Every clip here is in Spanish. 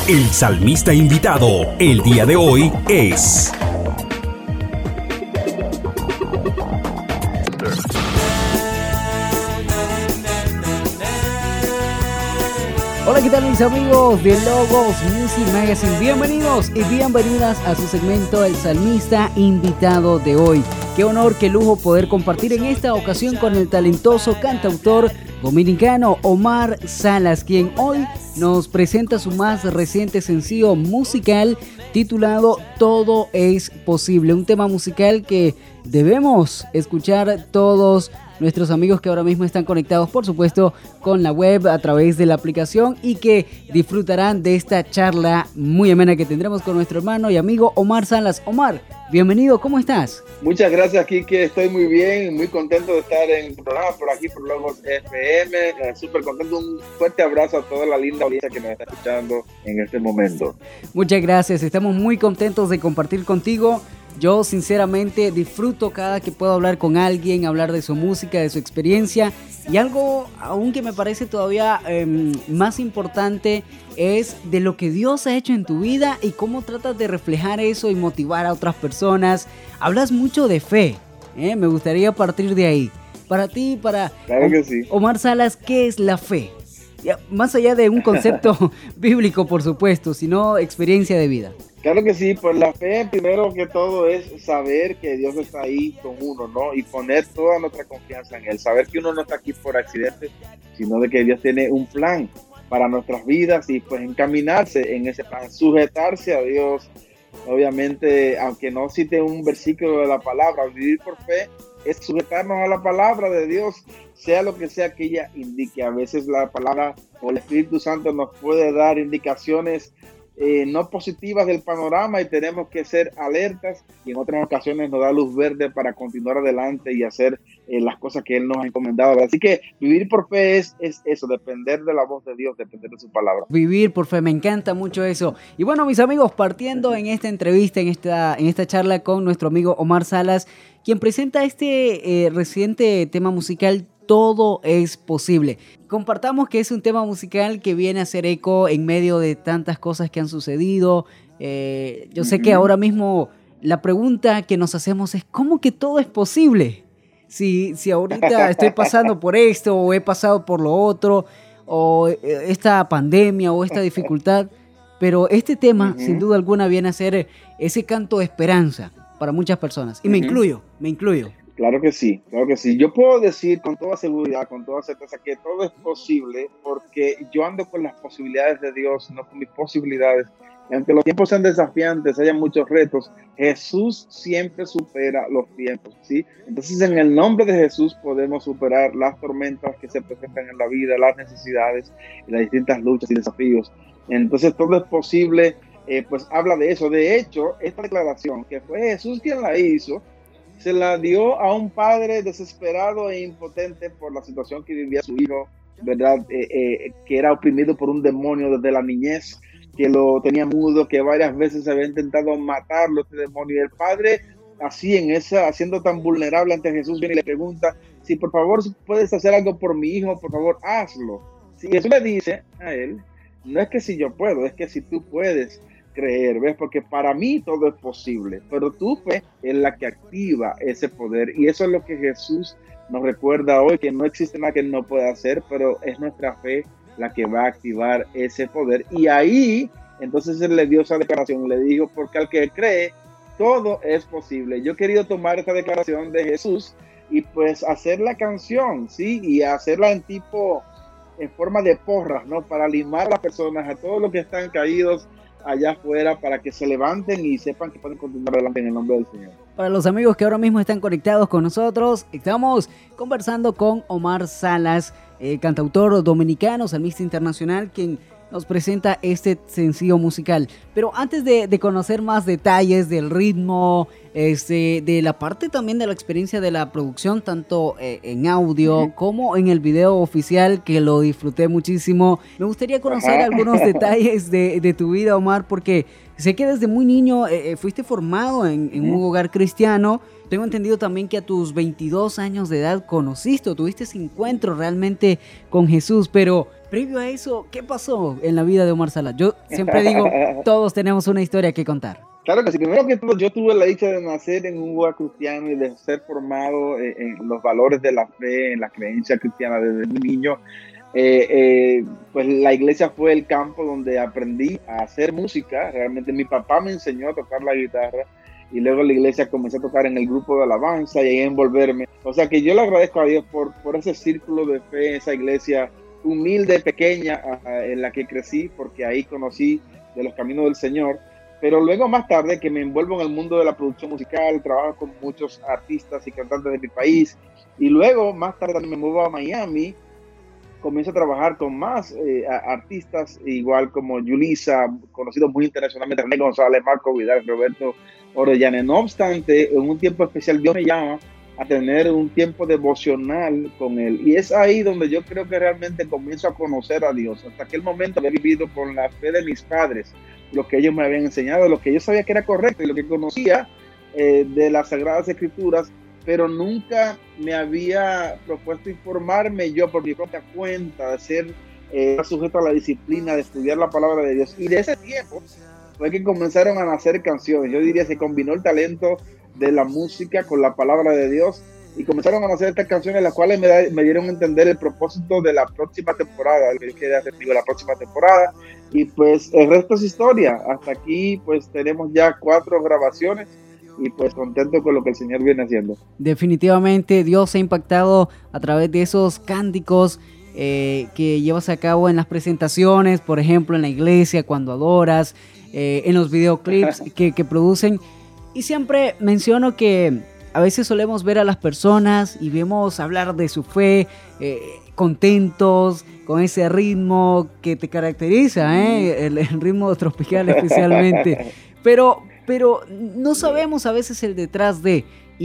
El salmista invitado el día de hoy es... Hola, ¿qué tal mis amigos de Logos Music Magazine? Bienvenidos y bienvenidas a su segmento El Salmista Invitado de hoy. Qué honor, qué lujo poder compartir en esta ocasión con el talentoso cantautor dominicano Omar Salas, quien hoy nos presenta su más reciente sencillo musical titulado Todo es Posible, un tema musical que debemos escuchar todos nuestros amigos que ahora mismo están conectados, por supuesto, con la web a través de la aplicación y que disfrutarán de esta charla muy amena que tendremos con nuestro hermano y amigo Omar Salas. Omar, bienvenido, ¿cómo estás? Muchas gracias, Kike. Estoy muy bien, muy contento de estar en el programa por aquí, por Logos FM. Súper contento. Un fuerte abrazo a toda la linda audiencia que nos está escuchando en este momento. Muchas gracias. Estamos muy contentos de compartir contigo. Yo sinceramente disfruto cada que puedo hablar con alguien, hablar de su música, de su experiencia. Y algo aún que me parece todavía más importante es de lo que Dios ha hecho en tu vida y cómo tratas de reflejar eso y motivar a otras personas. Hablas mucho de fe, me gustaría partir de ahí. Para ti, claro que sí. Omar Salas, ¿qué es la fe? Más allá de un concepto bíblico, por supuesto, sino experiencia de vida. Claro que sí, pues la fe primero que todo es saber que Dios está ahí con uno, ¿no? Y poner toda nuestra confianza en Él, saber que uno no está aquí por accidente, sino de que Dios tiene un plan para nuestras vidas y pues encaminarse en ese plan, sujetarse a Dios. Obviamente, aunque no cite un versículo de la palabra, vivir por fe es sujetarnos a la palabra de Dios, sea lo que sea que ella indique. A veces la palabra o el Espíritu Santo nos puede dar indicaciones no positivas del panorama y tenemos que ser alertas, y en otras ocasiones nos da luz verde para continuar adelante y hacer las cosas que Él nos ha encomendado. Así que vivir por fe es eso, depender de la voz de Dios, depender de su palabra. Vivir por fe, me encanta mucho eso. Y bueno, mis amigos, partiendo en esta entrevista, en esta charla con nuestro amigo Omar Salas, quien presenta este reciente tema musical Todo es Posible. Compartamos que es un tema musical que viene a hacer eco en medio de tantas cosas que han sucedido. Yo sé que ahora mismo la pregunta que nos hacemos es ¿cómo que todo es posible? Si ahorita estoy pasando por esto o he pasado por lo otro, o esta pandemia o esta dificultad, pero este tema sin duda alguna viene a ser ese canto de esperanza para muchas personas. Y me incluyo. Claro que sí, claro que sí. Yo puedo decir con toda seguridad, con toda certeza que todo es posible porque yo ando con las posibilidades de Dios, no con mis posibilidades. Y aunque los tiempos sean desafiantes, haya muchos retos, Jesús siempre supera los tiempos, ¿sí? Entonces, en el nombre de Jesús podemos superar las tormentas que se presentan en la vida, las necesidades y las distintas luchas y desafíos. Entonces, todo es posible, pues habla de eso. De hecho, esta declaración, que fue Jesús quien la hizo, se la dio a un padre desesperado e impotente por la situación que vivía su hijo, ¿verdad? Que era oprimido por un demonio desde la niñez, que lo tenía mudo, que varias veces había intentado matarlo este demonio. Y el padre, así siendo tan vulnerable ante Jesús, viene y le pregunta, si por favor puedes hacer algo por mi hijo, por favor hazlo. Si Jesús le dice a él, no es que si yo puedo, es que si tú puedes creer, ¿ves? Porque para mí todo es posible, pero tu fe es la que activa ese poder, y eso es lo que Jesús nos recuerda hoy, que no existe nada que Él no pueda hacer, pero es nuestra fe la que va a activar ese poder. Y ahí, entonces Él le dio esa declaración, le dijo, porque al que cree, todo es posible. Yo he querido tomar esta declaración de Jesús y pues hacer la canción, ¿sí? Y hacerla en forma de porras, ¿no? Para animar a las personas, a todos los que están caídos allá afuera, para que se levanten y sepan que pueden continuar adelante en el nombre del Señor. Para los amigos que ahora mismo están conectados con nosotros, estamos conversando con Omar Salas, cantautor dominicano, salmista internacional, quien nos presenta este sencillo musical. Pero antes de conocer más detalles del ritmo, de la parte también de la experiencia de la producción, tanto en audio como en el video oficial, que lo disfruté muchísimo, me gustaría conocer algunos detalles de tu vida, Omar, porque sé que desde muy niño fuiste formado en un hogar cristiano. Tengo entendido también que a tus 22 años de edad tuviste ese encuentro realmente con Jesús, pero previo a eso, ¿qué pasó en la vida de Omar Salas? Yo siempre digo, todos tenemos una historia que contar. Claro que sí, primero que todo, yo tuve la dicha de nacer en un hogar cristiano y de ser formado en los valores de la fe, en la creencia cristiana desde muy niño. Pues la iglesia fue el campo donde aprendí a hacer música. Realmente mi papá me enseñó a tocar la guitarra y luego la iglesia comencé a tocar en el grupo de alabanza y ahí a envolverme. O sea que yo le agradezco a Dios por ese círculo de fe, esa iglesia humilde, pequeña, en la que crecí, porque ahí conocí de los caminos del Señor. Pero luego más tarde que me envuelvo en el mundo de la producción musical, trabajo con muchos artistas y cantantes de mi país y luego más tarde me muevo a Miami, comienzo a trabajar con más artistas igual como Yulisa, conocidos muy internacionalmente, René González, Marco Vidal, Roberto Orellana. No obstante, en un tiempo especial Dios me llama a tener un tiempo devocional con Él y es ahí donde yo creo que realmente comienzo a conocer a Dios. Hasta aquel momento había vivido con la fe de mis padres, lo que ellos me habían enseñado, lo que yo sabía que era correcto y lo que conocía de las Sagradas Escrituras, pero nunca me había propuesto informarme yo por mi propia cuenta, de ser sujeto a la disciplina, de estudiar la palabra de Dios. Y de ese tiempo fue que comenzaron a nacer canciones. Yo diría que se combinó el talento de la música con la palabra de Dios y comenzaron a nacer estas canciones, las cuales me dieron a entender el propósito de la próxima temporada, el que yo quería hacer, la próxima temporada. Y pues el resto es historia. Hasta aquí pues tenemos ya 4 grabaciones y pues contento con lo que el Señor viene haciendo. Definitivamente Dios ha impactado a través de esos cánticos que llevas a cabo en las presentaciones, por ejemplo en la iglesia cuando adoras, en los videoclips que producen. Y siempre menciono que a veces solemos ver a las personas y vemos hablar de su fe, contentos, con ese ritmo que te caracteriza, el ritmo tropical especialmente. Pero no sabemos a veces el detrás de.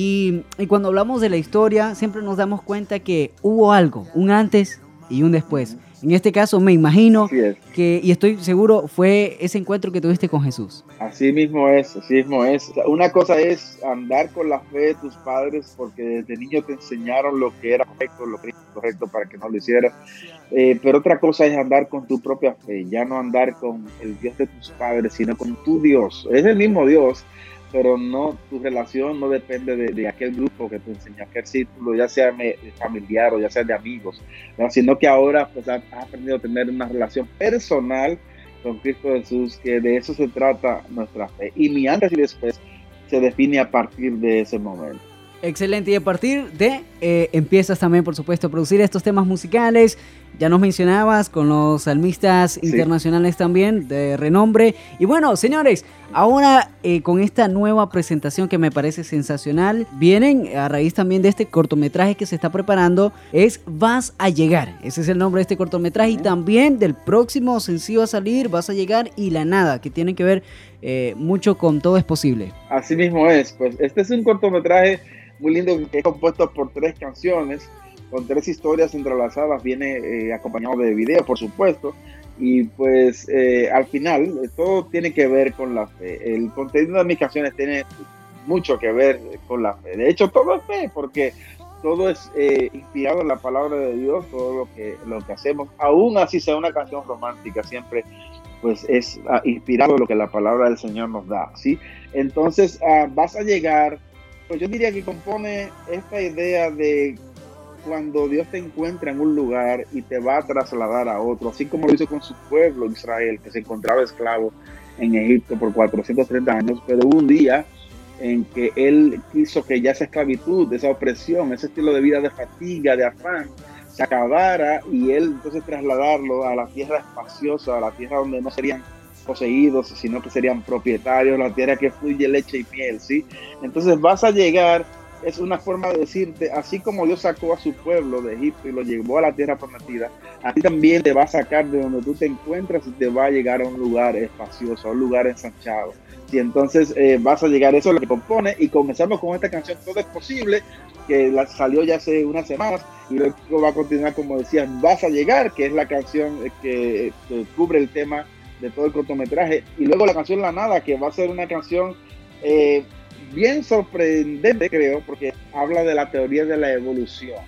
Y cuando hablamos de la historia, siempre nos damos cuenta que hubo algo, un antes y un después. En este caso, me imagino que, y estoy seguro, fue ese encuentro que tuviste con Jesús. Así mismo es, así mismo es. Una cosa es andar con la fe de tus padres, porque desde niño te enseñaron lo que era correcto, lo que era incorrecto para que no lo hicieras. Pero otra cosa es andar con tu propia fe, ya no andar con el Dios de tus padres, sino con tu Dios. Es el mismo Dios, pero no, tu relación no depende de aquel grupo que te enseñó, aquel círculo, ya sea familiar o ya sea de amigos, ¿no? Sino que ahora pues has aprendido a tener una relación personal con Cristo Jesús, que de eso se trata nuestra fe. Y mi antes y después se define a partir de ese momento. Excelente, y a partir de empiezas también, por supuesto, a producir estos temas musicales. Ya nos mencionabas con los salmistas internacionales también de renombre. Y bueno, señores, ahora con esta nueva presentación que me parece sensacional, vienen a raíz también de este cortometraje que se está preparando, es Vas a Llegar. Ese es el nombre de este cortometraje, y también del próximo sencillo a salir, Vas a Llegar y La Nada, que tienen que ver mucho con Todo es Posible. Así mismo es, pues este es un cortometraje muy lindo que es compuesto por 3 canciones, con 3 historias entrelazadas, viene acompañado de video, por supuesto, y pues al final todo tiene que ver con la fe. El contenido de mis canciones tiene mucho que ver con la fe. De hecho, todo es fe, porque todo es inspirado en la palabra de Dios, todo lo que hacemos, aún así sea una canción romántica, siempre pues es inspirado en lo que la palabra del Señor nos da, ¿sí? Entonces, Vas a Llegar, pues yo diría que compone esta idea de cuando Dios te encuentra en un lugar y te va a trasladar a otro, así como lo hizo con su pueblo Israel, que se encontraba esclavo en Egipto por 430 años, pero hubo un día en que Él quiso que ya esa esclavitud, esa opresión, ese estilo de vida de fatiga, de afán, se acabara, y Él entonces trasladarlo a la tierra espaciosa, a la tierra donde no serían poseídos, sino que serían propietarios, la tierra que fluye leche y miel, ¿sí? Entonces, Vas a Llegar es una forma de decirte, así como Dios sacó a su pueblo de Egipto y lo llevó a la tierra prometida, a ti también te va a sacar de donde tú te encuentras y te va a llegar a un lugar espacioso, a un lugar ensanchado. Y entonces Vas a Llegar, eso es lo que compone, y comenzamos con esta canción Todo es Posible, que salió ya hace unas semanas, y luego va a continuar, como decías, Vas a Llegar, que es la canción que cubre el tema de todo el cortometraje, y luego la canción La Nada, que va a ser una canción bien sorprendente, creo, porque habla de la teoría de la evolución.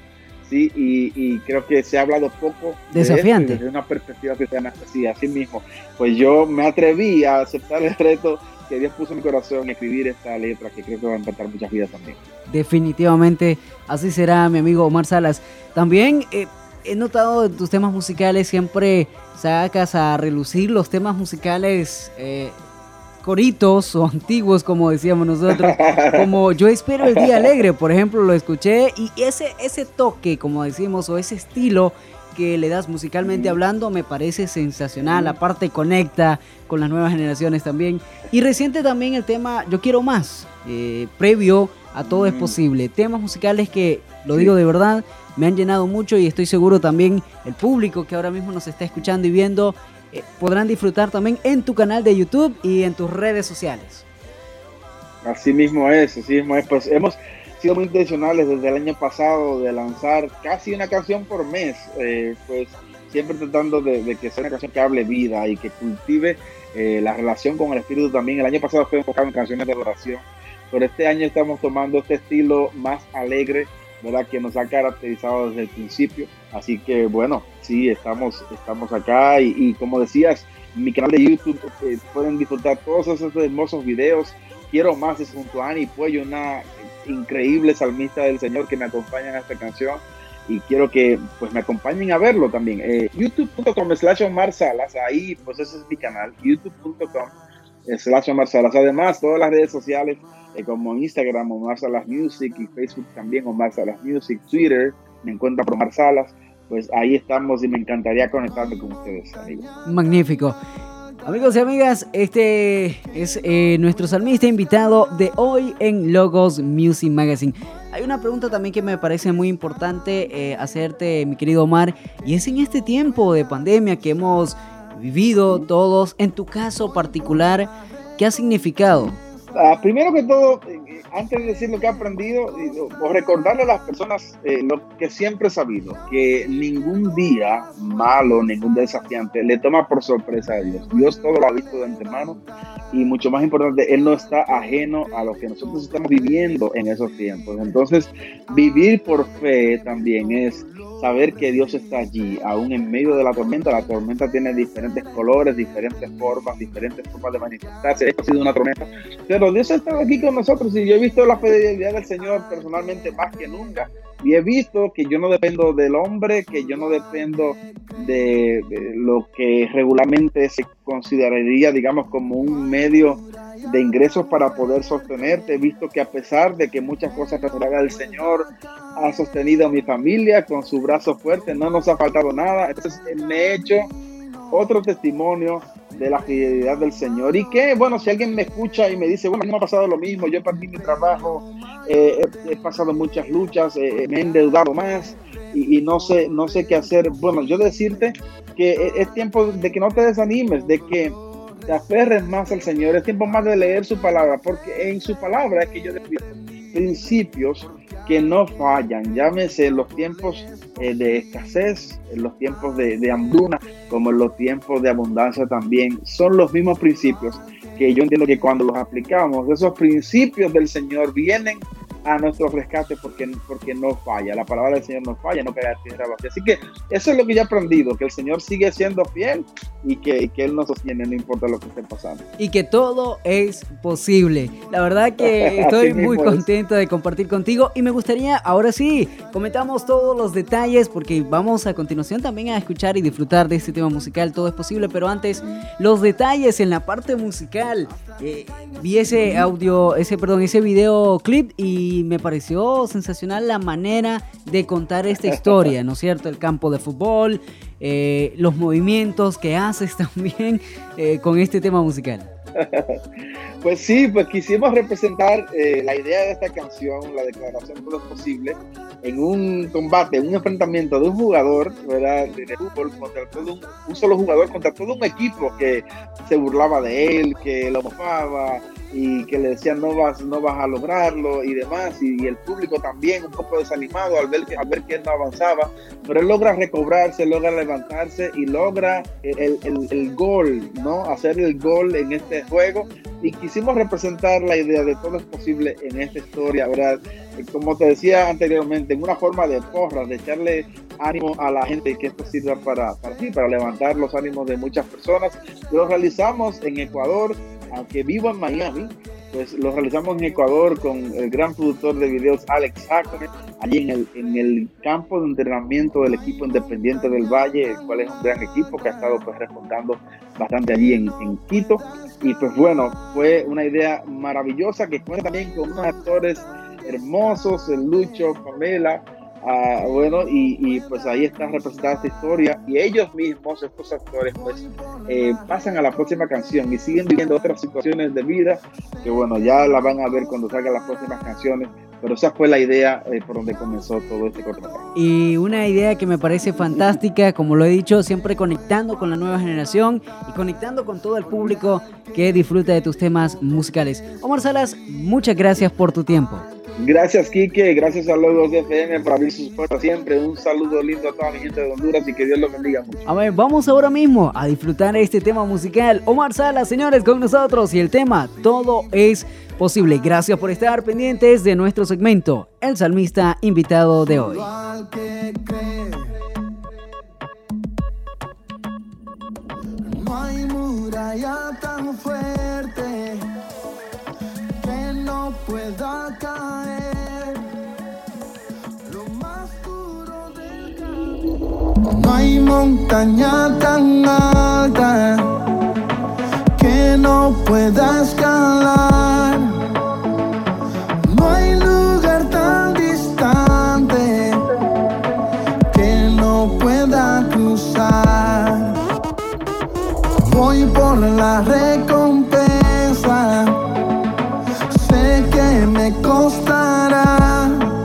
¿sí? Y creo que se ha hablado poco desafiante de esto, desde una perspectiva cristiana, sí, así mismo. Pues yo me atreví a aceptar el reto que Dios puso en mi corazón y escribir esta letra que creo que va a impactar muchas vidas también. Definitivamente así será, mi amigo Omar Salas. También he notado en tus temas musicales siempre sacas a relucir los temas musicales coritos o antiguos, como decíamos nosotros, como Yo espero el día alegre, por ejemplo, lo escuché y ese toque, como decimos, o ese estilo que le das musicalmente hablando me parece sensacional. Aparte conecta con las nuevas generaciones también. Y reciente también el tema Yo quiero más, previo a Todo es posible. Temas musicales que, lo digo de verdad, me han llenado mucho y estoy seguro también el público que ahora mismo nos está escuchando y viendo podrán disfrutar también en tu canal de YouTube y en tus redes sociales. Así mismo es. Pues hemos sido muy intencionales desde el año pasado de lanzar casi una canción por mes, pues siempre tratando de que sea una canción que hable vida y que cultive la relación con el Espíritu también. El año pasado fue enfocado en canciones de adoración, pero este año estamos tomando este estilo más alegre, ¿verdad? Que nos ha caracterizado desde el principio. Así que bueno, sí, estamos acá y como decías, en mi canal de YouTube pueden disfrutar todos esos hermosos videos. Quiero más es junto a Ani Puello, una increíble salmista del Señor que me acompaña en esta canción y quiero que pues me acompañen a verlo también. youtube.com/Omar Salas, ahí pues ese es mi canal, youtube.com/Omar Salas. Además, todas las redes sociales como Instagram, Omar Salas Music, y Facebook también, Omar Salas Music, Twitter, me encuentra por Omar Salas, pues ahí estamos y me encantaría conectarme con ustedes, amigos. Magnífico. Amigos y amigas, este es nuestro salmista invitado de hoy en Logos Music Magazine. Hay una pregunta también que me parece muy importante hacerte, mi querido Omar, y es en este tiempo de pandemia que hemos vivido todos, en tu caso particular, ¿qué ha significado? Primero que todo, antes de decir lo que he aprendido, o recordarle a las personas lo que siempre he sabido, que ningún día malo, ningún desafiante le toma por sorpresa a Dios. Dios todo lo ha visto de antemano y mucho más importante, Él no está ajeno a lo que nosotros estamos viviendo en esos tiempos. Entonces, vivir por fe también es saber que Dios está allí, aún en medio de la tormenta. La tormenta tiene diferentes colores, diferentes formas de manifestarse. Esto ha sido una tormenta, pero Dios ha estado aquí con nosotros y yo he visto la fidelidad del Señor personalmente más que nunca. Y he visto que yo no dependo del hombre, que yo no dependo de lo que regularmente se consideraría, digamos, como un medio de ingresos para poder sostenerte. He visto que a pesar de que muchas cosas haga el Señor, ha sostenido a mi familia con su brazo fuerte, no nos ha faltado nada. Entonces me he hecho otro testimonio de la fidelidad del Señor. Y que, bueno, si alguien me escucha y me dice, bueno, a mí me ha pasado lo mismo, yo perdí mi trabajo, he pasado muchas luchas, me he endeudado más y no sé qué hacer. Bueno, yo decirte que es tiempo de que no te desanimes, de que te aferres más al Señor. Es tiempo más de leer su palabra, porque en su palabra es que yo defiendo principios que no fallan, llámese en los tiempos de escasez, en los tiempos de hambruna, como en los tiempos de abundancia también. Son los mismos principios que yo entiendo que cuando los aplicamos, esos principios del Señor vienen a nuestro rescate porque no falla. La palabra del Señor no falla, no cae a tierra vacía. Así que eso es lo que yo he aprendido, que el Señor sigue siendo fiel y que Él nos sostiene, no importa lo que esté pasando. Y que todo es posible. La verdad que estoy muy contento de compartir contigo y me gustaría, ahora sí, comentamos todos los detalles porque vamos a continuación también a escuchar y disfrutar de este tema musical, Todo es posible, pero antes, los detalles en la parte musical. Vi ese videoclip y me pareció sensacional la manera de contar esta historia, ¿no es cierto? El campo de fútbol, los movimientos que haces también con este tema musical. Pues sí, pues quisimos representar la idea de esta canción, la declaración Todo es posible, en un combate, un enfrentamiento de un jugador, ¿verdad?, de fútbol contra un solo jugador contra todo un equipo que se burlaba de él, que lo mofaba, y que le decían no vas a lograrlo y demás, y el público también un poco desanimado al ver que él no avanzaba, pero él logra recobrarse, logra levantarse y logra el gol, ¿no? Hacer el gol en este juego, y quisimos representar la idea de todo es posible en esta historia, ¿verdad? Como te decía anteriormente, en una forma de porras, de echarle ánimo a la gente, que esto sirva para levantar los ánimos de muchas personas. Lo realizamos en Ecuador, aunque vivo en Miami, pues lo realizamos en Ecuador con el gran productor de videos Alex Jacome, allí en el campo de entrenamiento del equipo Independiente del Valle, el cual es un gran equipo que ha estado pues respondando bastante allí en Quito. Y pues bueno, fue una idea maravillosa que cuenta también con unos actores hermosos, el Lucho, Pamela, bueno, y pues ahí está representada esta historia, y ellos mismos, estos actores, pues pasan a la próxima canción y siguen viviendo otras situaciones de vida que bueno, ya la van a ver cuando salgan las próximas canciones, pero esa fue la idea por donde comenzó todo este cortometraje. Y una idea que me parece fantástica, como lo he dicho, siempre conectando con la nueva generación y conectando con todo el público que disfruta de tus temas musicales. Omar Salas, muchas gracias por tu tiempo. Gracias, Quique, gracias a Logos FM por abrir sus puertas siempre. Un saludo lindo a toda mi gente de Honduras y que Dios los bendiga mucho. A ver, vamos ahora mismo a disfrutar este tema musical. Omar Salas, señores, con nosotros, y el tema Todo es posible. Gracias por estar pendientes de nuestro segmento, El Salmista Invitado de hoy. No hay muralla tan fuerte que no pueda caer, lo más duro del camino. No hay montaña tan alta que no pueda escalar, no hay lugar tan distante que no pueda cruzar. Voy por la recompensa, sé que me costará,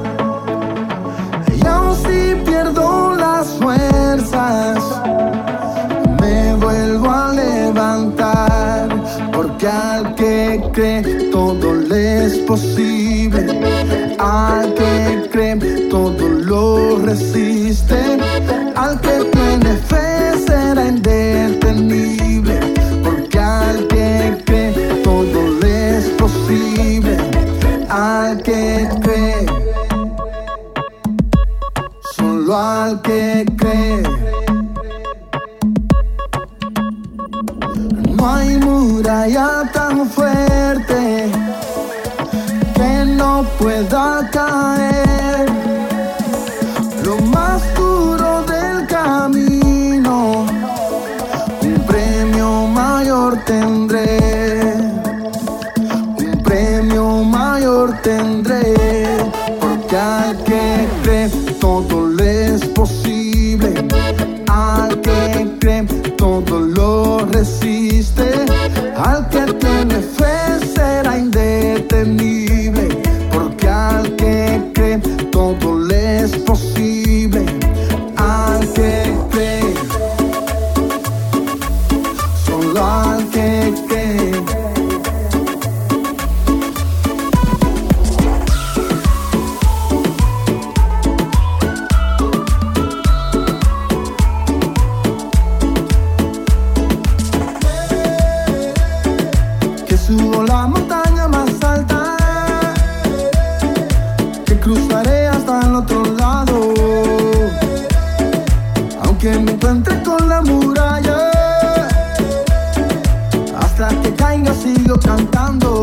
y aun si pierdo las fuerzas, me vuelvo a levantar, porque al que cree todo le es posible, al que cree todo lo resiste, al que tiene fe será indetenible, porque al que cree todo le es posible, al que cree, solo al que cree. No hay muralla tan fuerte que no pueda caer, lo más duro del camino, un premio mayor tendré, un premio mayor tendré, porque al que cree todo le es posible, al que cree todo lo resiste, al que tiene fe será indetenible, porque al que cree todo le es posible, al que cree, solo al que cree. Subo la montaña más alta, que cruzaré hasta el otro lado, aunque me encuentre con la muralla, hasta que caiga sigo cantando.